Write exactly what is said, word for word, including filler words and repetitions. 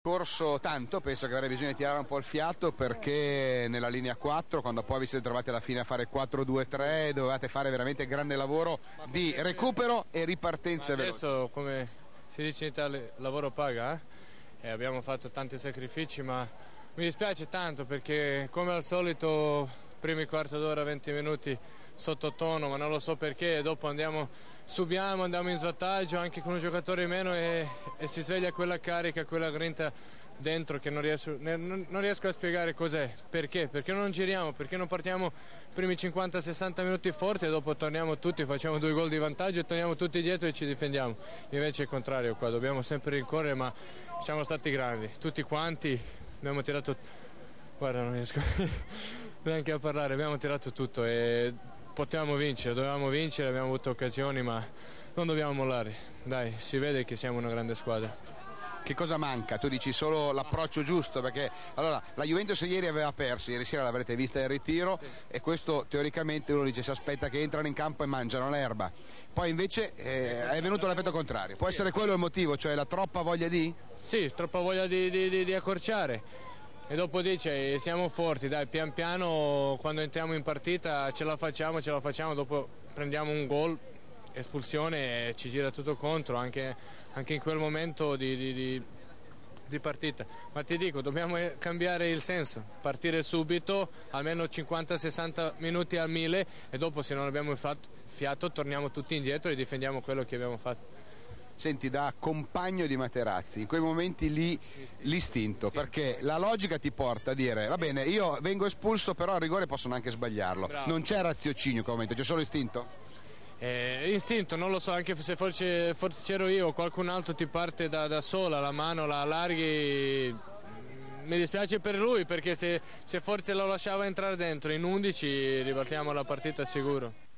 Corso tanto, penso che avrei bisogno di tirare un po' il fiato, perché nella linea quattro, quando poi vi siete trovati alla fine a fare quattro due tre, dovevate fare veramente grande lavoro di recupero e ripartenza veloce. Adesso, come si dice in Italia, il lavoro paga, eh? E abbiamo fatto tanti sacrifici, ma mi dispiace tanto perché come al solito primi quarto d'ora, venti minuti sottotono, ma non lo so perché, dopo andiamo, subiamo, andiamo in svantaggio anche con un giocatore in meno e, e si sveglia quella carica, quella grinta dentro che non riesco, non riesco a spiegare cos'è, perché, perché non giriamo, perché non partiamo i primi cinquanta sessanta minuti forti e dopo torniamo tutti, facciamo due gol di vantaggio e torniamo tutti dietro e ci difendiamo. Invece è il contrario, qua dobbiamo sempre rincorrere, ma siamo stati grandi, tutti quanti, abbiamo tirato, guarda non riesco neanche a parlare, abbiamo tirato tutto e potevamo vincere, dovevamo vincere, abbiamo avuto occasioni, ma non dobbiamo mollare, dai, si vede che siamo una grande squadra. Che cosa manca? Tu dici solo l'approccio giusto, perché allora la Juventus ieri aveva perso, ieri sera l'avrete vista in ritiro, sì. E questo teoricamente uno dice si aspetta che entrano in campo e mangiano l'erba, poi invece eh, è venuto l'effetto contrario. Può essere quello il motivo, cioè la troppa voglia di? Sì, troppa voglia di, di, di, di accorciare. E dopo dice siamo forti, dai, pian piano quando entriamo in partita ce la facciamo, ce la facciamo, dopo prendiamo un gol, espulsione e ci gira tutto contro anche, anche in quel momento di, di, di, di partita. Ma ti dico, dobbiamo cambiare il senso, partire subito, almeno cinquanta sessanta minuti al mille e dopo se non abbiamo fatto fiato torniamo tutti indietro e difendiamo quello che abbiamo fatto. Senti, da compagno di Materazzi, in quei momenti lì l'istinto, perché la logica ti porta a dire va bene, io vengo espulso, però a rigore possono anche sbagliarlo. Bravo. Non c'è raziocinio in quel momento, c'è solo istinto? Eh, istinto, non lo so, anche se forse, forse c'ero io o qualcun altro ti parte da, da sola, la mano la allarghi, mi dispiace per lui perché se, se forse lo lasciava entrare dentro in undici ribaltiamo la partita sicuro.